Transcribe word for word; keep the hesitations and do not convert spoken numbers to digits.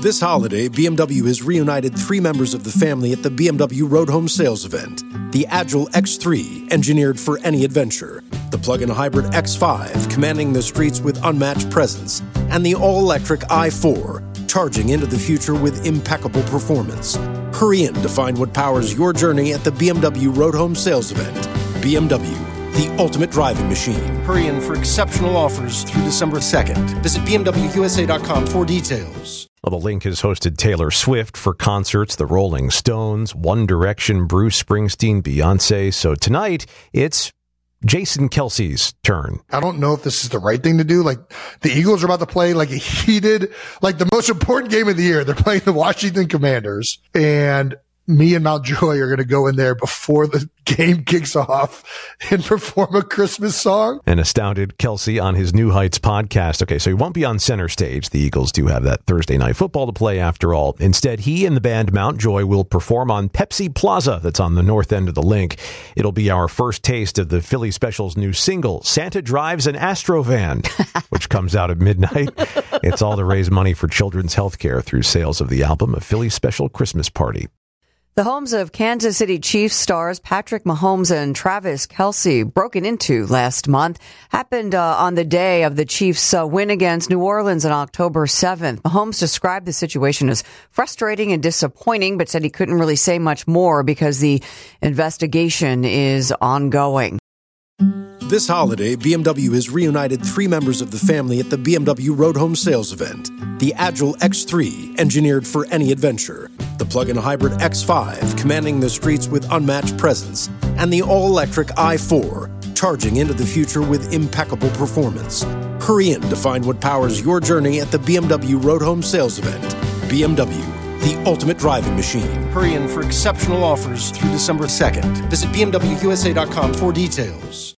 This holiday, B M W has reunited three members of the family at the B M W Road Home Sales event. The Agile X three, engineered for any adventure. The plug-in hybrid X five, commanding the streets with unmatched presence. And the all-electric i four, charging into the future with impeccable performance. Hurry in to find what powers your journey at the B M W Road Home Sales event. B M W, the ultimate driving machine. Hurry in for exceptional offers through December second. Visit B M W U S A dot com for details. Well, the Link has hosted Taylor Swift for concerts, the Rolling Stones, One Direction, Bruce Springsteen, Beyonce. So tonight, it's Jason Kelce's turn. I don't know if this is the right thing to do. Like, the Eagles are about to play like a heated, like the most important game of the year. They're playing the Washington Commanders, and me and Mountjoy are going to go in there before the game kicks off and perform a Christmas song. An astounded Kelce on his New Heights podcast. Okay, so he won't be on center stage. The Eagles do have that Thursday night football to play after all. Instead, he and the band Mountjoy will perform on Pepsi Plaza that's on the north end of the Link. It'll be our first taste of the Philly Special's new single, Santa Drives an Astrovan, which comes out at midnight. It's all to raise money for children's health care through sales of the album, A Philly Special Christmas Party. The homes of Kansas City Chiefs stars Patrick Mahomes and Travis Kelce, broken into last month, happened uh, on the day of the Chiefs' uh, win against New Orleans on October seventh. Mahomes described the situation as frustrating and disappointing, but said he couldn't really say much more because the investigation is ongoing. This holiday, B M W has reunited three members of the family at the B M W Road Home Sales event. The Agile X three, engineered for any adventure. The plug-in hybrid X five, commanding the streets with unmatched presence. And the all-electric i four, charging into the future with impeccable performance. Hurry in to find what powers your journey at the B M W Road Home Sales event. B M W, the ultimate driving machine. Hurry in for exceptional offers through December second. Visit B M W U S A dot com for details.